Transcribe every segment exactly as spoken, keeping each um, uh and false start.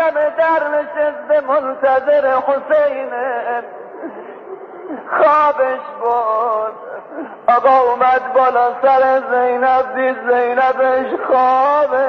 همه در نشسته منتظر حسین، خوابش بود. آقا اومد بالا سر زینب، دید زینبش خوابه،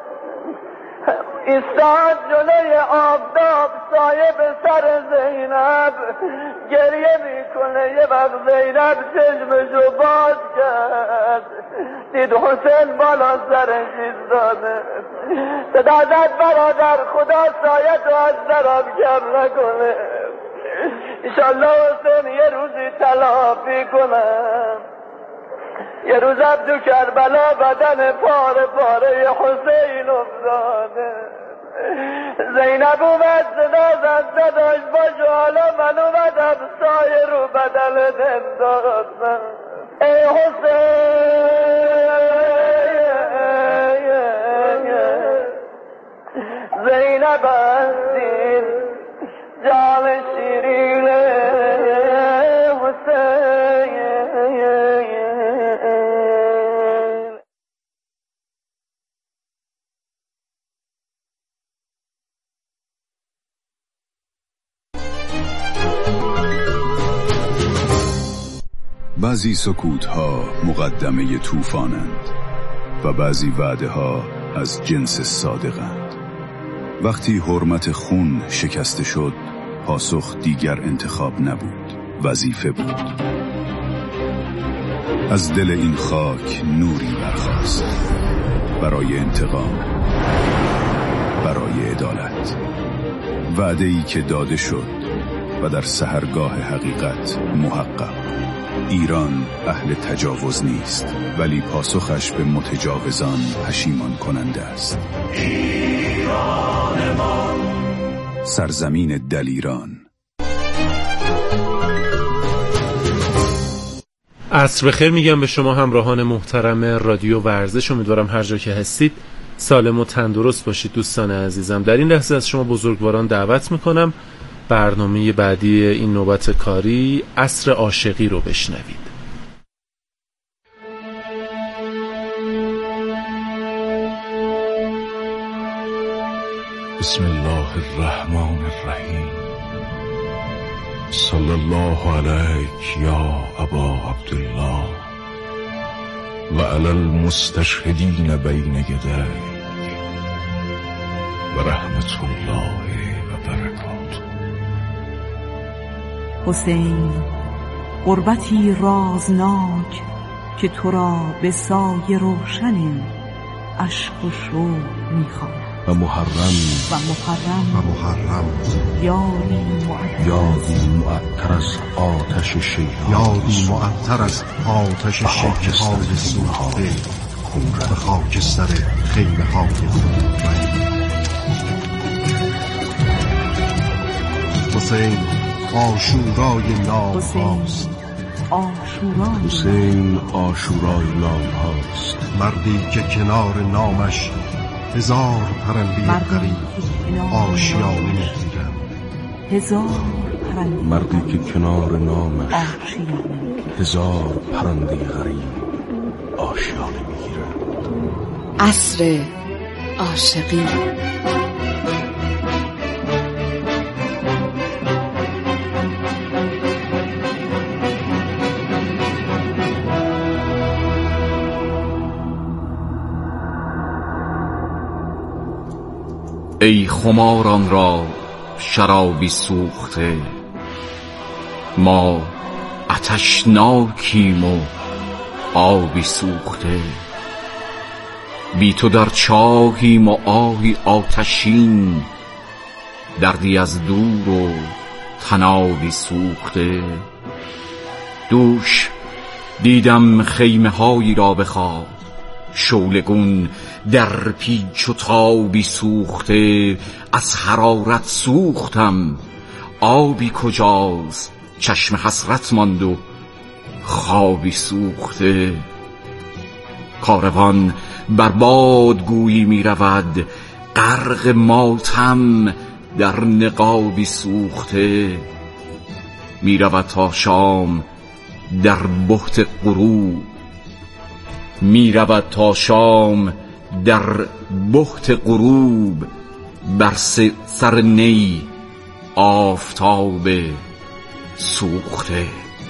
ایستاد جلوی آفتاب سایه به سر زینب، گریه میکنه. یه وقت زینب چشمشو باز کرد، دید حسین بالا سرش ایستاده، صدا زد برادر خدا سایه تو از درم کم نکنه، انشالله حسین یه روزی تلافی کنم. یه روزم تو کربلا بدن پاره پاره حسین افتاده. زینب اومد صدا زد نداشت باشه، حالا من اومدم سایه رو بدن انداختم. ای حسین زینب هستین جان شیرین حسین. بعضی سکوت‌ها مقدمه طوفانند و بعضی وعده‌ها از جنس صادقند. وقتی حرمت خون شکسته شد، پاسخ دیگر انتخاب نبود، وظیفه بود. از دل این خاک نوری برخاست برای انتقام، برای عدالت. وعده‌ای که داده شد و در سحرگاه حقیقت محقق. ایران اهل تجاوز نیست، ولی پاسخش به متجاوزان پشیمان کننده است. ایران ما، سرزمین دلیران. عصر بخیر میگم به شما همراهان محترم رادیو ورزش. امیدوارم هر جا که هستید سالم و تندرست باشید. دوستان عزیزم، در این لحظه از شما بزرگواران دعوت میکنم برنامه بعدی این نوبت کاری عصر عاشقی رو بشنوید. بسم الله الرحمن الرحیم. صلی الله علیک یا ابا عبدالله و علی المستشهدین بین یدیک و رحمت الله و برکاته. حسین، غربتی رازناک که تو را به سایه روشن عشق و شوق می‌خواند. و محرم و محرم و محرم یادی معطر یادی معطر از آتش شیطان، یادی معطر از آتش شیطان سوخته به خاکستر خیمه های حسین. عاشورای نام هاست، عاشورای حسین عاشورای نام هاست. مردی که کنار نامش هزار پرنده غریب آشیانه می‌گیرند. هزار پرنده مردی که کنار نامش هزار پرنده غریب آشیانه می‌گیرند. عصر عاشقی. ای خماران را شرابی سوخته، ما آتشناکیم و آبی سوخته. بی تو در چاهیم و آهی آتشین، دردی از دور و تنابی سوخته. دوش دیدم خیمه هایی را به خواب، شعله‌گون در پیچ و تابی سوخته. از حرارت سوختم، آبی کجاست؟ چشم حسرت ماند و خوابی سوخته. کاروان بر باد گویی می رود، غرق ماتم در نقابی سوخته. می رود تا شام در بهت غروب، می رود تا شام در بهت غروب. بر سر نی آفتاب سوخته.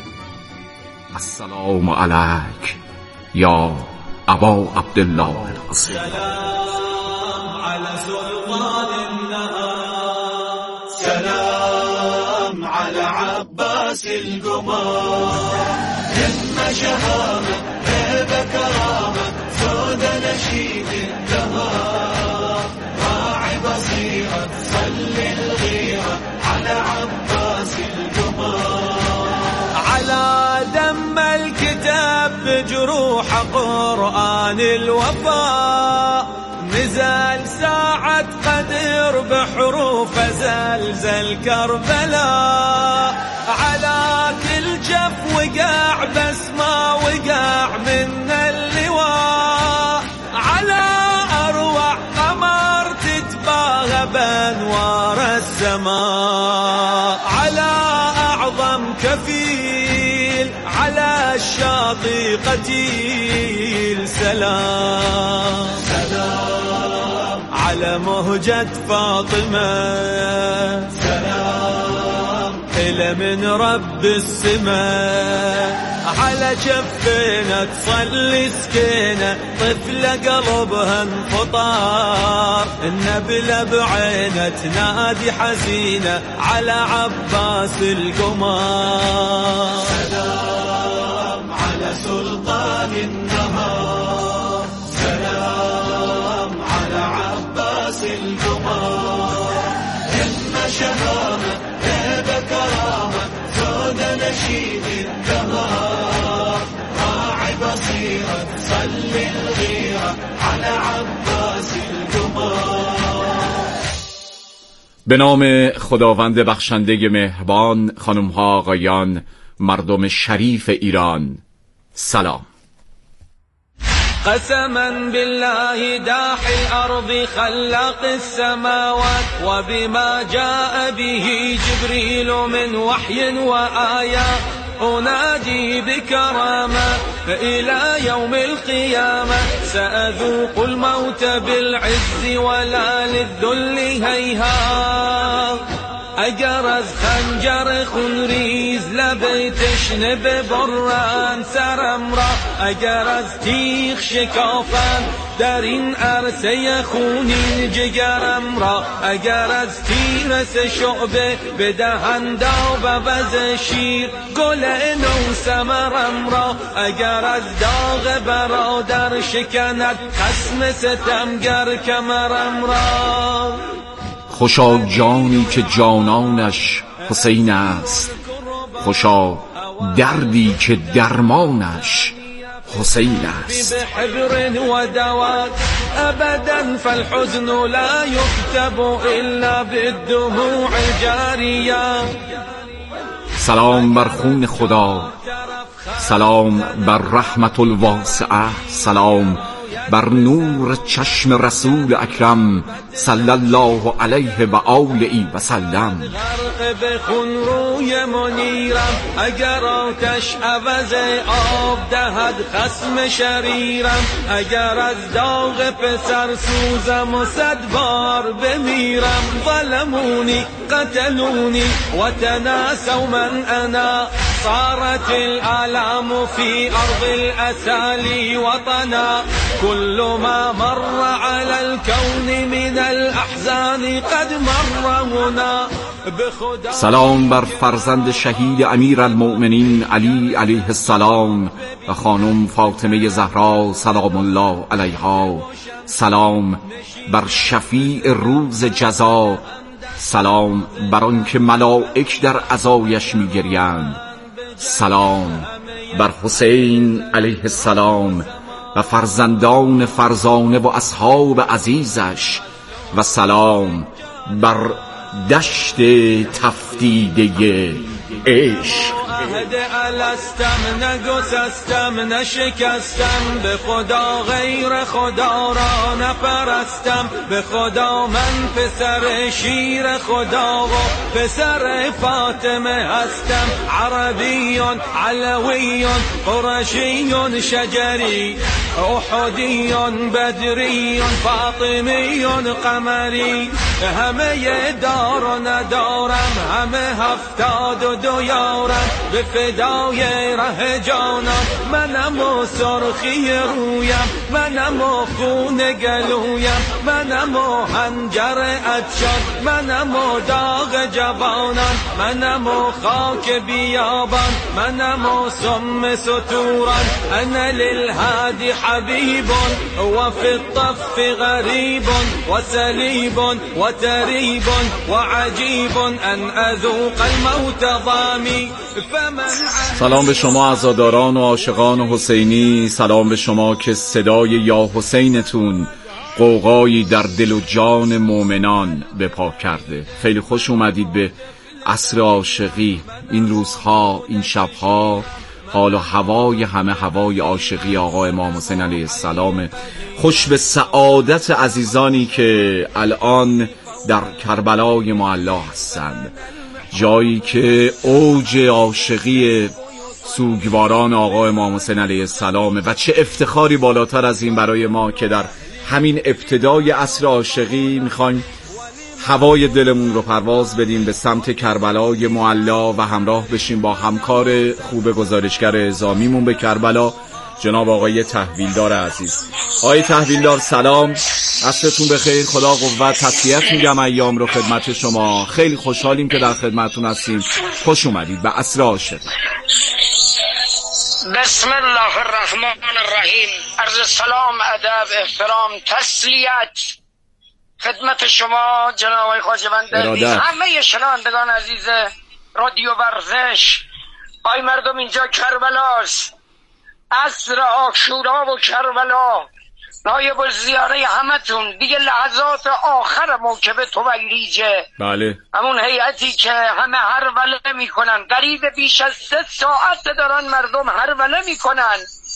السلام علیک یا ابا عبدالله القاسم. سلام على سلطان النهار، سلام على عباس القمر، همة شهامة هيبة كرامة سود نشيد الدهر، راعي بصيرة صلي الغيرة على عباس القمر، على دم الكتاب بجروح قرآن الوفاء، نزل ساعة قدر بحروف زلزل كربلاء، على كل جف وقع بس ما وقع من اللواء، على أروع قمر تتباهى بأنوار السماء، على أعظم كفيل على الشاطئ قتيل سلام، سلام على مهجة فاطمة، سلام إلى من رب السماء، على جفينة تصلي سكينة طفلة قلبها انفطار، النبلة بعينة تنادي حزينة على عباس القمر، سلام على سلطان النهار، سلام على عباس القمر، همة شهامة هيبة كرامة سود نشيد الدهر، راعي بصيرة صلي الغيرة على عباس القمر. به نام خداوند بخشنده مهربان. خانم ها آقایان، مردم شریف ایران، سلام. قسما بالله داحي الأرض خلق السماوات، وبما جاء به جبريل من وحي وآيات، أنادي بكرامة فإلى يوم القيامة سأذوق الموت بالعز ولا للذل هيهات، اگر از خنجر خونریز لب تشنه ببرند سرم را، اگر از تیغ شکافند در این عرصه خونین جگرم را، اگر از تیر سه شعبه بدهند آب عوض شیر گل نو ثمرم را، اگر از داغ برادر شکند خصم ستمگر کمرم را. خوشا جانی که جانانش حسین است، خوشا دردی که درمانش حسین است. بحبر و دوات ابدا فالحزن لا يكتب الا بالدموع جاريا. سلام بر خون خدا، سلام بر رحمت الواسعه، سلام بر نور چشم رسول اکرم صلی الله علیه و آله و سلم. غرق به خون روی منیرم اگر آتش عوض آب دهد خصم شریرم، اگر از داغ پسر سوزم و صد بار بمیرم. ظلمونی قتلونی و تناسوا من انا، صارت الآلام في أرض الأسالي وطنا، كل ما مر على الكون من الأحزان قد مر هنا. سلام بر فرزند شهید امیر المؤمنین علی علیه السلام و خانم فاطمه زهرا سلام الله علیها، سلام بر شفیع روز جزا، سلام بر آنکه ملائک در عزایش می‌گریند، سلام بر حسین علیه السلام و فرزندان فرزانه و اصحاب عزیزش، و سلام بر دشت تفدیده عشق. عهد الستم نگسستم نشکستم، به خدا غیر خدا را نپرستم، به خدا من پسر شیر خدا و پسر فاطمه هستم. عربیون علویون قرشیون شجری، احدیون بدریون فاطمیون قمری، همه دار و ندارم همه هفتاد و دو یارم، به فدای ره جانم منم و سرخی رویم، منم و خون گلویم، منم و حنجر عطشان، منم و داغ جوانان، منم و خاک بیابان، منم و سم ستوران. انا للهادی حبیب و فی الطف غریب و سلیب و تریب و عجیب ان اذوق الموت ضامی. سلام به شما عزاداران و عاشقان حسینی، سلام به شما که صدای یا حسینتون قوقایی در دل و جان مؤمنان به پا کرده. خیلی خوش اومدید به عصر عاشقی. این روزها، این شبها حال و هوای همه هوای عاشقی آقا امام حسین علیه السلام. خوش به سعادت عزیزانی که الان در کربلای معلا هستند، جایی که اوج عاشقی سوگواران آقا امام حسین علیه السلام. و چه افتخاری بالاتر از این برای ما که در همین ابتدای عصر عاشقی میخوایم هوای دلمون رو پرواز بدیم به سمت کربلای معلا و همراه بشیم با همکار خوب گزارشگر اعزامیمون به کربلا، جناب آقای تحویلدار عزیز. آقای تحویلدار سلام، عصرتون بخیر، خدا قوت. تسلیت میگم ایام رو خدمت شما. خیلی خوشحالیم که در خدمتتون هستیم. خوش اومدید به عصر عاشق. بسم الله الرحمن الرحیم. عرض سلام، ادب، احترام، تسلیت خدمت شما جناب آقای خواجه‌بند، همه شنوندگان عزیز رادیو ورزش. آی مردم، اینجا کربلاست، عصر عاشورا و کربلا. نایب الزیاره همتون، دیگه لحظات آخر موکب تویریجه. بله، همون هیئتی که همه هروله میکنن، قریب بیش از سه ساعت دارن مردم هروله میکنن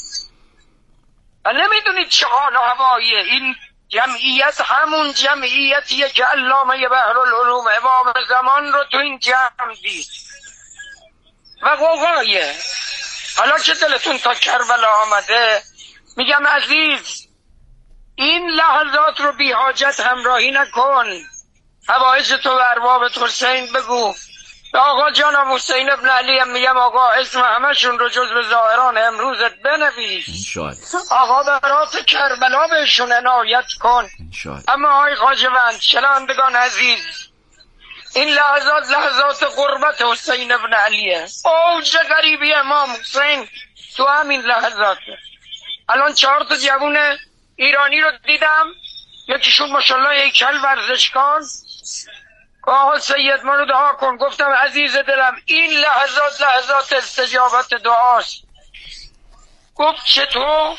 و نمیدونید چه حال و هواییه. این جمعیت همون جمعیتیه که علامه بحرالعلوم امام زمان رو تو این جمع دید و قوقایه. حالا که دلتون تا کربلا آمده، میگم عزیز، این لحظات رو بی حاجت همراهی نکن. حوائج تو و اربابت حسین بگو. به آقا جانم حسین ابن علی هم میگم آقا اسم همشون رو جز به ظاهران امروزت بنویس. آقا برات کربلا بهشون عنایت کن. اما آقای خواجه‌بند، شنوندگان عزیز، این لحظات لحظات قربت حسین ابن علیه. اوج غریبی امام حسین تو همین لحظات. الان چهار تا جوون ایرانی رو دیدم، یکیشون ماشاءالله هیکل ورزشکار. آقا سید منو دعا کن. گفتم عزیز دلم این لحظات لحظات استجابت دعاست. گفت چطور؟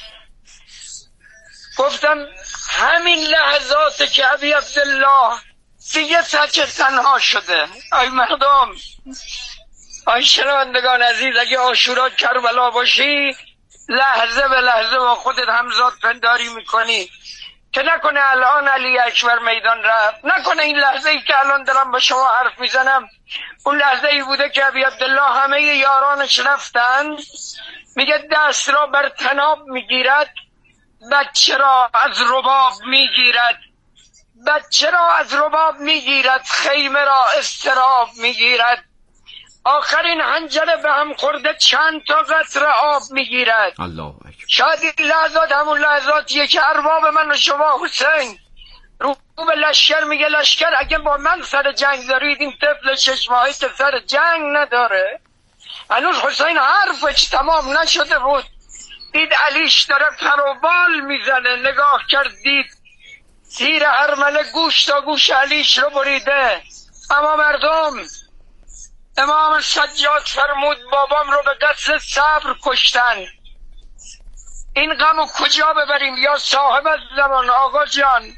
گفتم همین لحظات که ابی عبدالله دیگه سچه تنها شده. آی مردم، آی شنوندگان عزیز، اگه عاشورا کربلا باشی، لحظه به لحظه با خودت همزاد پنداری میکنی که نکنه الان علی اکبر میدان رفت، نکنه این لحظه ای که الان دارم با شما حرف میزنم اون لحظه ای بوده که ابی عبدالله همه یارانش رفتن. میگه دست را بر تناب میگیرد، بچه را از رباب میگیرد، بچه را از رباب میگیرد، خیمه را استراب میگیرد، آخرین حنجره به هم خورده چند تا قطره آب میگیرد. الله اکبر. شاید این لحظات همون لحظاتیه که ارباب من و شما حسین رو به لشکر میگه لشکر اگه با من سر جنگ دارید، این طفل چشمایی که سر جنگ نداره. هنوز حسین حرفش تمام نشده بود، دید علیش داره پروبال میزنه، نگاه کرد دید تیر ارمله گوش تا گوش علیش رو بریده. اما مردم، امام سجاد فرمود بابام رو به قصد صبر کشتن، این غم رو کجا ببریم؟ یا صاحب زمان آقا جان،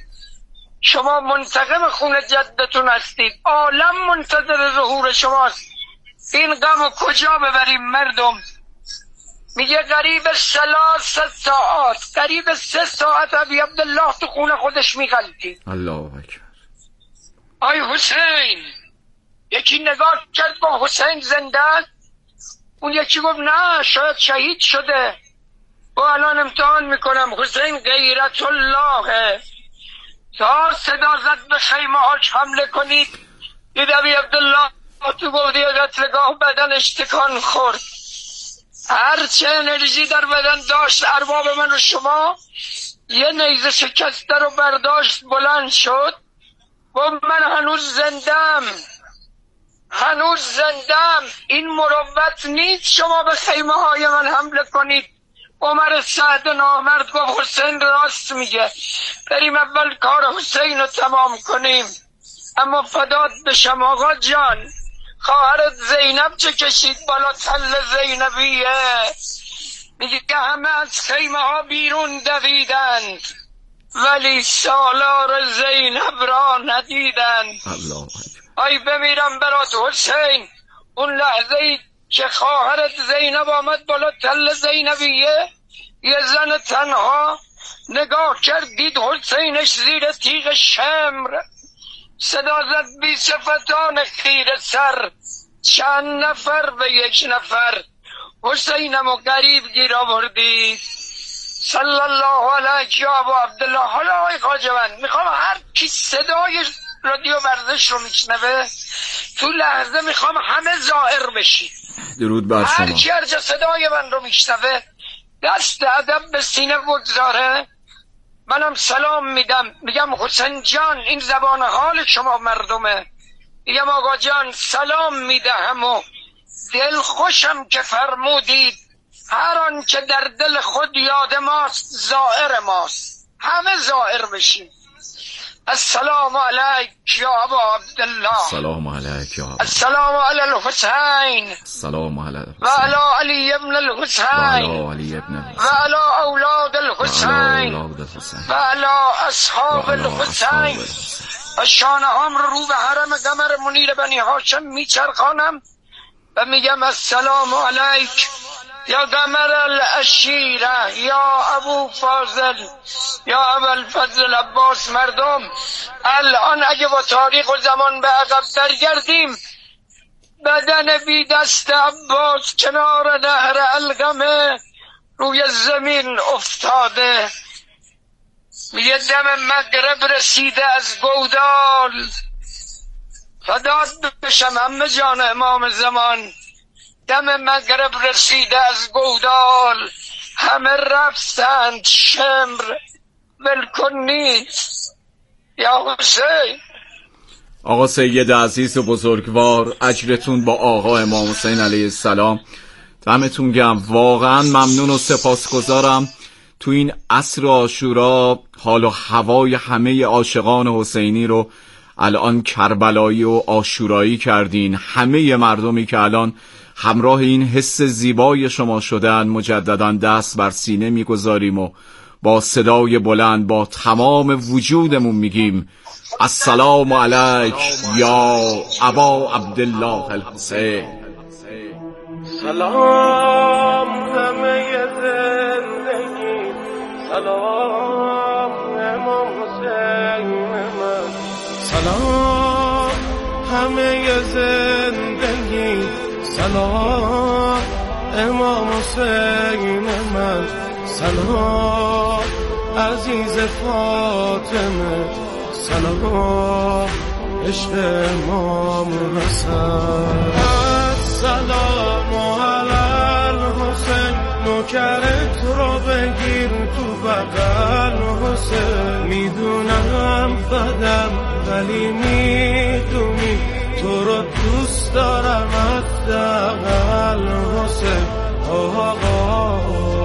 شما منتقم خون جدتون هستید، عالم منتظر ظهور شماست. این غم و کجا ببریم مردم؟ میگه قریب سلاس ساعت، قریب سه ساعت ابی عبدالله تو خونه خودش میغلطید. الله اکبر. آی حسین، یکی نگاه کرد با حسین زنده، اون یکی گفت نه شاید شهید شده. و الان امتحان میکنم. حسین غیرت الله تا صدا زد به خیمه هاش حمله کنید. دید ابی عبدالله تو گفتی قتلگاه بدن اشتکان خورد. هرچه انرژی در بدن داشت ارباب من و شما یه نیزه شکسته رو برداشت بلند شد و من هنوز زندم، هنوز زندم. این مروت نیست شما به خیمه های من حمله کنید. عمر سعد نامرد گفت حسین راست میگه، بریم اول کار حسین رو تمام کنیم. اما فدات بشم آقا جان، خواهرت زینب چه کشید بالا تل زینبیه؟ میگه که همه از خیمه ها بیرون دویدند ولی سالار زینب را ندیدند. آی بمیرم برات حسین. اون لحظه ای که خواهرت زینب آمد بالا تل زینبیه، یه زن تنها نگاه کرد دید حسینش زیر تیغ شمر. صدا زد بی صفتان خیره سر، چند نفر به یک نفر حسینم و قریب گیر آوردید. صلی الله علیه یا ابو عبدالله. حالا آقای خواجه من میخوام هر کی صدای رادیو ورزش رو میشنوه تو لحظه میخوام همه ظاهر بشید. درود بر شما. هر کی هر جا صدای من رو میشنوه دست ادب به سینه بگذاره. منم سلام میدم، میگم حسین جان این زبان حال شما مردمه. میگم آقا جان سلام میدهم و دل خوشم که فرمودید هر آن که در دل خود یاد ماست ظاهر ماست. همه ظاهر بشیم. السلام علیک یا ابا عبدالله. السلام علیک یا ابا. السلام علی الحسین. السلام علی الحسین. و علی علی ابن الحسین. و علی علی ابن الحسین. و علی اولاد الحسین. و علی اصحاب الحسین. و شانه هم رو به حرم قمر منیر بنی هاشم میچرخانم و میگم السلام علیک یا قمر الاشیره یا ابو فاضل یا ابوالفضل عباس. مردم الان اگه با تاریخ و زمان به عقب برگردیم، بدن بی دست عباس کنار نهر القمه روی زمین افتاده. میگه دم مغرب رسیده از گودال. فدات بشم همه جان امام زمان. دم مغرب رسیده از گودال، همه رفتند شمر ولکن نیست. یا حسین. آقا سید عزیز و بزرگوار، اجرتون با آقا امام حسین علیه السلام. دمتون گرم، واقعا ممنون و سپاسگزارم. تو این عصر عاشورا حال و هوای همه عاشقان حسینی رو الان کربلایی و عاشورایی کردین. همه مردمی که الان همراه این حس زیبای شما شدن مجددا دست بر سینه میگذاریم و با صدای بلند با تمام وجودمون میگیم السلام علیک یا ابا عبدالله الحسین. سلام همه زندگی، سلام امام حسین من، سلام همه زندگی، سلام امام حسین من، سلام عزیز فاطمه، سلام عشق امام حسین. السلام علی الحسین، نوکرت رو بگیر تو بغل حسین. میدونم بدم ولی میدونی تو رو دوست دارم حداقل حسین. آقا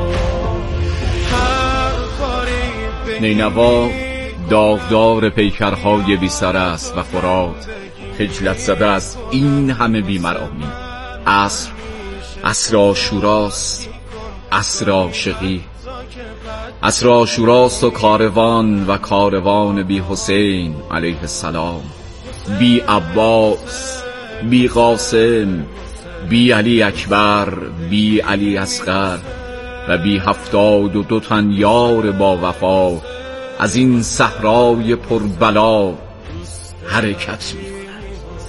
هر کاری نینوا داغدار پیکرهای بی سر است و فرات خجلت زده از این همه بیمرامی. عصر عصر عاشوراست، عصر عاشقی، عصر عاشوراست و کاروان و کاروان بی حسین علیه السلام، بی عباس، بی قاسم، بی علی اکبر، بی علی اصغر و بی هفتاد و دو تن یار با وفا از این صحرای پربلا حرکت می کنند.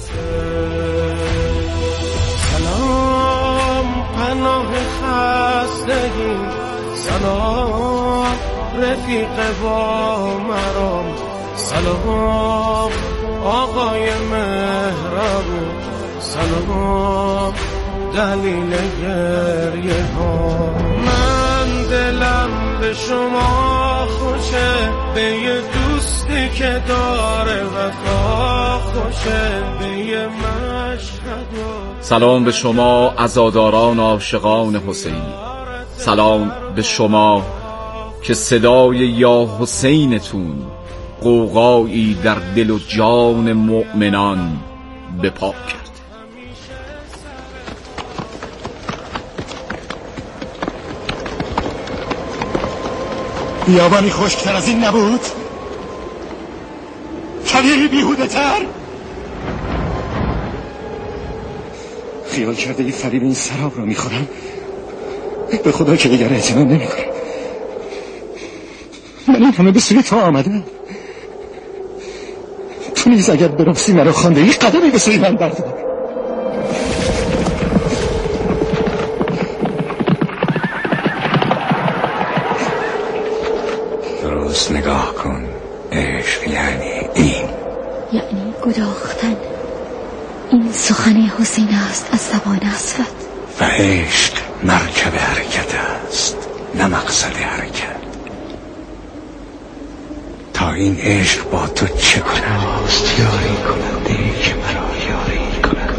سلام پناه خستگی، سلام رفیق با مرام، سلام آقای مهربون، سلام دلیل گریه ها. من دلم به شما خوشه، به یه دوستی که داره وفا خوشه، به یه مشهد. سلام به شما عزاداران عاشقان حسینی، سلام به شما که صدای یا حسینتون غوغایی در دل و جان مؤمنان به پا کرد. بیابانی خشکتر از این نبود؟ کمی بیهوده تر؟ خیال کرده این فریب این سراب را میخورم؟ به خدا که دیگر اعتماد نمی کنم. من این همه به سوی تو آمدم، تو نیز اگر برافسی مرا خوانده ای قدمی به سوی من بردار. درست نگاه کن، عشق یعنی این، یعنی گداختن. این سخن حسین است از زبان اسود. و عشق مرکب حرکت است نه مقصد حرکت. تا این عشق با تو چه کند؟ راست یاری کننده که مرا یاری کند.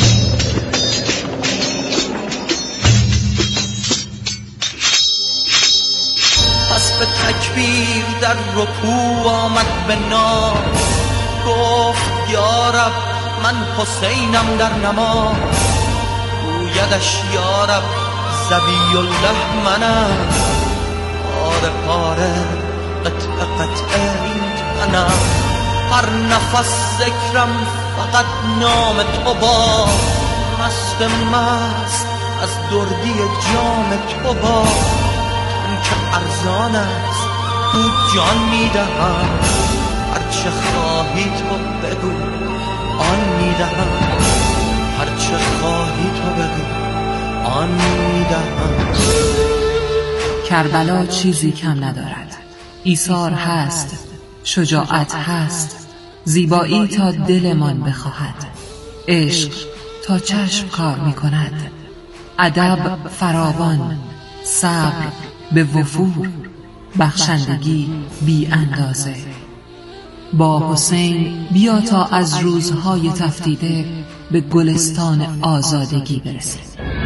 پس به تکبیر در رکوع آمد به نام، گفت یا رب من حسینم در نماز. گویدش یا رب ذبی الله منم، پاره پاره قطعه قطعه این تنم. هر نفس ذکرم فقط نام تو با، مست مست از دردی جام تو با. تن که ارزان است او جان میدهم، هرچه خواهی تو بگو آن میدهم، هرچه خواهی تو بگو آن میدهم. کربلا چیزی کم ندارد، ایثار هست، شجاعت هست، زیبایی تا دلمان بخواهد، عشق تا چشم کار می کند، ادب فراوان، صبر به وفور، بخشندگی بی اندازه. با حسین بیا تا از روزهای تفتیده به گلستان آزادگی برسیم.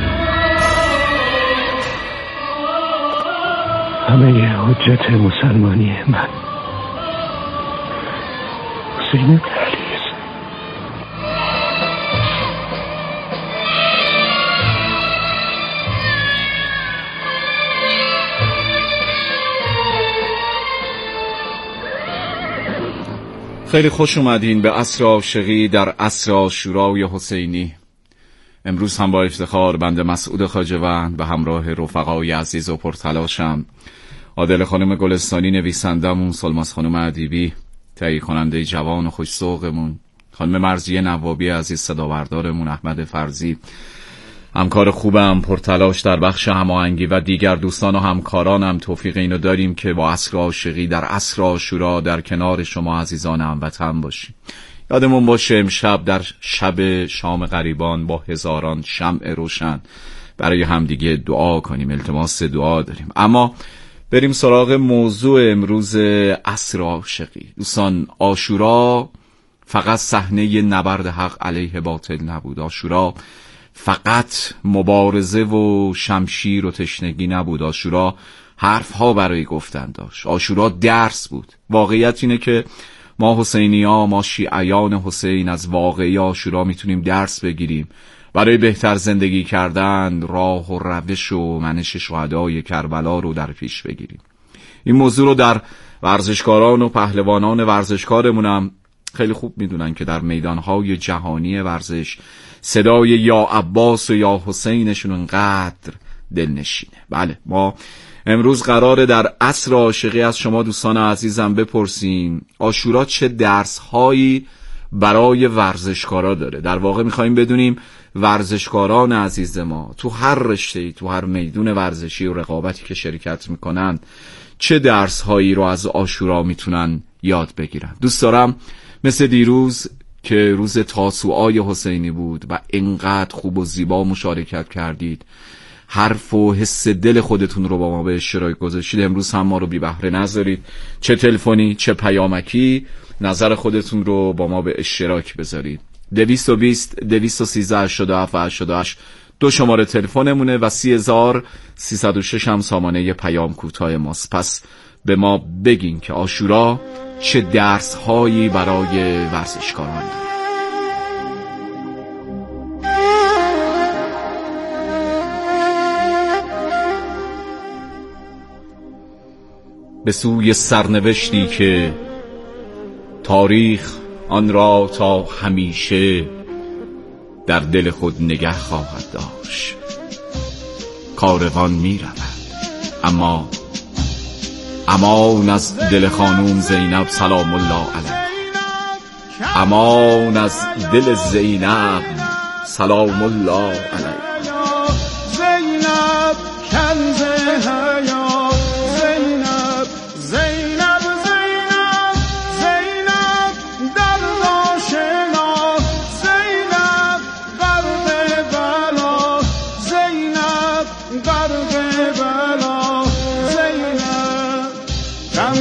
همه حجت مسلمانی من حسین علی است. خیلی خوش اومدین به عصر عاشقی در عصر عاشورای حسینی. امروز هم با افتخار بنده مسعود خواجه‌وند به همراه رفقای عزیز و پرتلاشم، عادل خانم گلستانی نویسندمون، سلماس خانم ادیبی تهیه کننده جوان و خوش ذوقمون، خانم مرضیه نوابی عزیز صدابردارمون، احمد فرزی همکار خوبم پرتلاش در بخش هماهنگی و دیگر دوستان و همکارانم. توفیق اینو داریم که با عصر عاشقی در عصر عاشورا در کنار شما عزیزان هموطن باشیم. یادمون باشه امشب در شب شام غریبان با هزاران شمع روشن برای همدیگه دعا کنیم، التماس دعا داریم. اما بریم سراغ موضوع امروز عصر عاشقی. دوستان، عاشورا فقط صحنه نبرد حق علیه باطل نبود. عاشورا فقط مبارزه و شمشیر و تشنگی نبود. عاشورا حرفها برای گفتن داشت. عاشورا درس بود. واقعیت اینه که ما حسینی‌ها، ما شیعیان حسین از واقعی عاشورا میتونیم درس بگیریم برای بهتر زندگی کردن، راه و روش و منش شهدای کربلا رو در پیش بگیریم. این موضوع رو در ورزشکاران و پهلوانان ورزشکارمونم خیلی خوب میدونن که در میدانهای جهانی ورزش صدای یا عباس و یا حسینشون انقدر دلنشینه. بله، ما امروز قراره در عصر عاشقی از شما دوستان عزیزم بپرسیم عاشورا چه درس هایی برای ورزشکارا داره. در واقع میخوایم بدونیم ورزشکاران عزیز ما تو هر رشته‌ای، تو هر میدون ورزشی و رقابتی که شرکت میکنن چه درس هایی رو از عاشورا میتونن یاد بگیرن. دوست دارم مثل دیروز که روز تاسوعای حسینی بود و انقدر خوب و زیبا مشارکت کردید، حرف و حس دل خودتون رو با ما به اشتراک گذاشتید، امروز هم ما رو بی بهره نذارید، چه تلفنی چه پیامکی نظر خودتون رو با ما به اشتراک بذارید. دویست و بیست دویست و سیزده هشتاد و هفت هشتاد و هشت دو شماره تلفنمونه و سی هزار سیصد و شش هم سامانه پیام کوتاه ماست. پس به ما بگین که عاشورا چه درس هایی برای ورزشکاران داره. به سوی سرنوشتی که تاریخ آن را تا همیشه در دل خود نگه خواهد داشت. کاروان می رود، اما امان از دل خانوم زینب سلام الله علیها، امان از دل زینب سلام الله علیها. زینب کنز حیا، زینب زینب زینب زینب در آشنا، زینب غرق بلا، زینب غرق بلا، زینب کم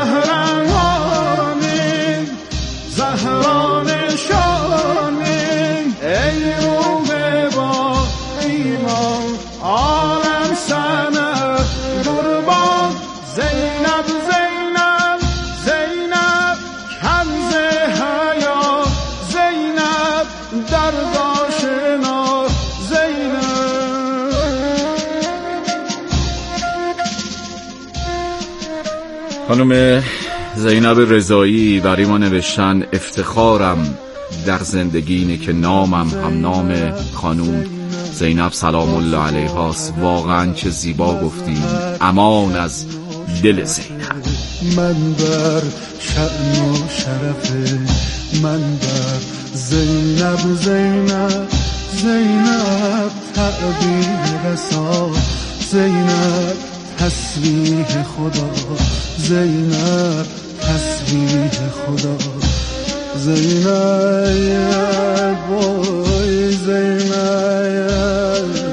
قهرمانی زهران شانی، ای روح با ایمان عالم سنه قربان، زینب زینب زینب کنز حیا، زینب درد آشنا، زینب. خانم زینب رضایی برای ما نوشتن افتخارم در زندگی اینه که نامم هم نام خانوم زینب سلام الله علیهاست. واقعا چه زیبا گفتیم، امان از دل زینب. من بر شأن و شرف، من بر زینب زینب زینب تعبیر رسا، زینب تسبیح خدا، زینب تسبیح خدا، زینب وای زینب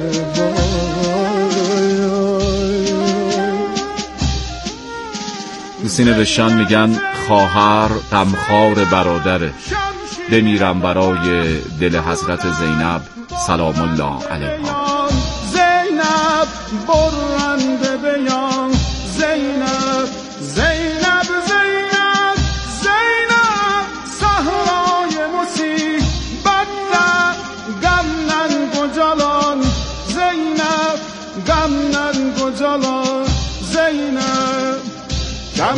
دوستی نوشتن میگن خواهر غمخوار برادره، بمیرم برای دل حضرت زینب سلام الله علیها. زینب برنده بیان، زینب زینب زینب زینب صحرای مصیبت غم ننگ و جلال، زینب غم ننگ و جلال، زینب کم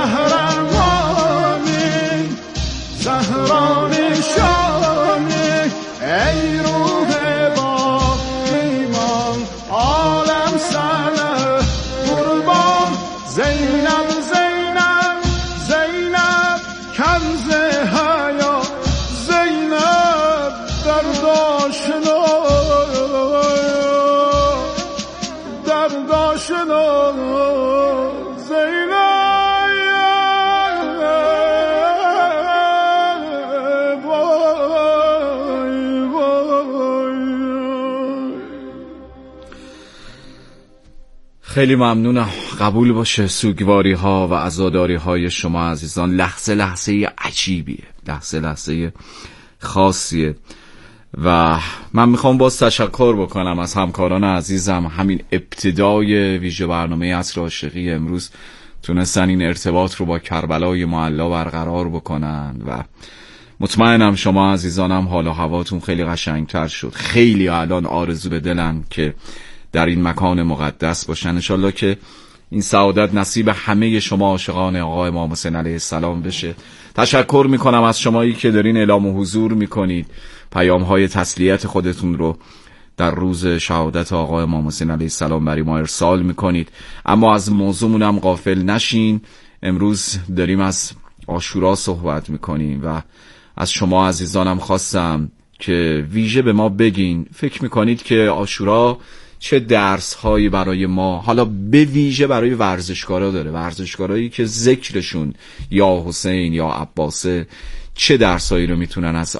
قهرمانی زهران شانی، ای روح با ایمان عالم سنه قربان، زینب زینب زینب کنز حیا، زینب درد آشنا درد آشنا، زینب خیلی ممنونم. قبول باشه سوگواری ها و عزاداری های شما عزیزان. لحظه لحظه عجیبیه، لحظه لحظه خاصیه و من میخوام باز تشکر بکنم از همکاران عزیزم. همین ابتدای ویژه برنامه عصر عاشقی امروز تونستن این ارتباط رو با کربلای معلا برقرار بکنن و مطمئنم شما عزیزانم حال و هواتون خیلی قشنگتر شد. خیلی الان آرزو به دلن که در این مکان مقدس باشن. انشالله که این سعادت نصیب همه شما عاشقان آقا امام حسین علیه السلام بشه. تشکر میکنم از شمایی که دارین اعلام حضور میکنید، پیام های تسلیت خودتون رو در روز شهادت آقا امام حسین علیه السلام برای ما ارسال میکنید. اما از موضوعمون هم غافل نشین. امروز داریم از عاشورا صحبت میکنیم و از شما عزیزانم خواستم که ویژه به ما بگین فکر میکنید که عاشورا چه درس هایی برای ما، حالا به ویژه برای ورزشکارا داره، ورزشکارایی که ذکرشون یا حسین یا عباسه، چه درس هایی رو میتونن از